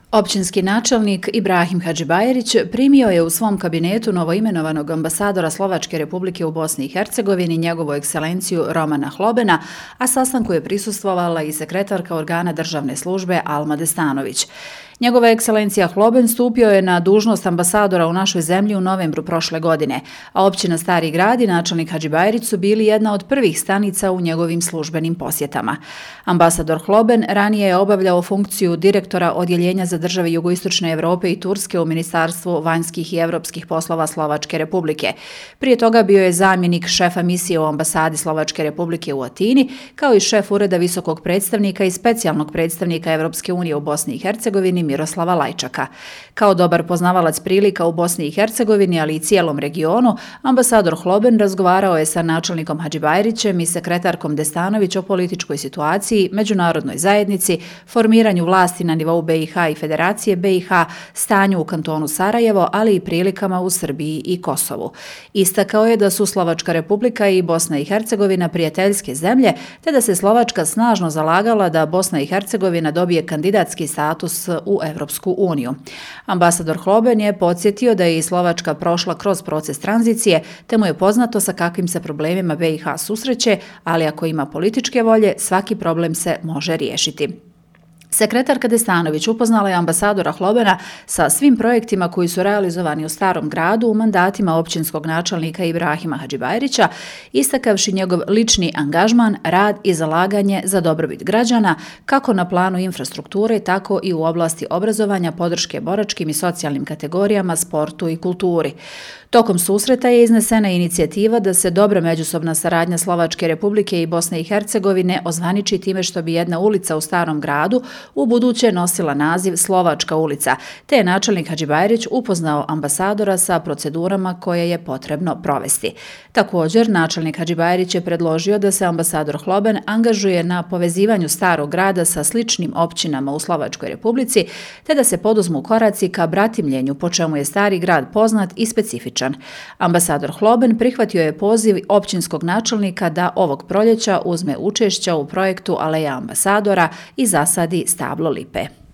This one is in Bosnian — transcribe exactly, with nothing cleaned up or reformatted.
Općinski načelnik Ibrahim Hadžibajrić primio je u svom kabinetu novoimenovanog ambasadora Slovačke Republike u Bosni i Hercegovini, njegovu ekscelenciju Romana Hlobena, a sastanku je prisustvovala i sekretarka organa državne službe Alma Destanović. Njegova ekscelencija Hloben stupio je na dužnost ambasadora u našoj zemlji u novembru prošle godine, a općina Stari grad i načelnik Hadžibajrić su bili jedna od prvih stanica u njegovim službenim posjetama. Ambasador Hloben ranije je obavljao funkciju direktora Odjeljenja za države Jugoistočne Evrope i Turske u Ministarstvu vanjskih i evropskih poslova Slovačke Republike. Prije toga bio je zamjenik šefa misije u ambasadi Slovačke Republike u Atini, kao i šef ureda visokog predstavnika i specijalnog predstavnika Evropske unije u Bosni i Hercegovini Miroslava Lajčaka. Kao dobar poznavalac prilika u Bosni i Hercegovini, ali i cijelom regionu, ambasador Hloben razgovarao je sa načelnikom Hadžibajrićem i sekretarkom Destanović o političkoj situaciji, međunarodnoj zajednici, formiranju vlasti na nivou B i H i Federacije B i H, stanju u kantonu Sarajevo, ali i prilikama u Srbiji i Kosovu. Istakao je da su Slovačka Republika i Bosna i Hercegovina prijateljske zemlje, te da se Slovačka snažno zalagala da Bosna i Hercegovina dobije kandidatski status u Evropsku uniju. Ambasador Hloben je podsjetio da je i Slovačka prošla kroz proces tranzicije, te mu je poznato sa kakvim se problemima B i H susreće, ali ako ima političke volje, svaki problem se može riješiti. Sekretarka Destanović upoznala je ambasadora Hlobena sa svim projektima koji su realizovani u Starom gradu u mandatima općinskog načelnika Ibrahima Hadžibajrića, istakavši njegov lični angažman, rad i zalaganje za dobrobit građana, kako na planu infrastrukture, tako i u oblasti obrazovanja, podrške boračkim i socijalnim kategorijama, sportu i kulturi. Tokom susreta je iznesena inicijativa da se dobra međusobna saradnja Slovačke Republike i Bosne i Hercegovine ozvaniči time što bi jedna ulica u Starom gradu u buduće nosila naziv Slovačka ulica, te je načelnik Hadžibajrić upoznao ambasadora sa procedurama koje je potrebno provesti. Također, načelnik Hadžibajrić je predložio da se ambasador Hloben angažuje na povezivanju Starog grada sa sličnim općinama u Slovačkoj Republici, te da se poduzmu koraci ka bratimljenju, po čemu je Stari grad poznat i specifičan. Ambasador Hloben prihvatio je poziv općinskog načelnika da ovog proljeća uzme učešća u projektu Aleja ambasadora i zasadi stablo lipe.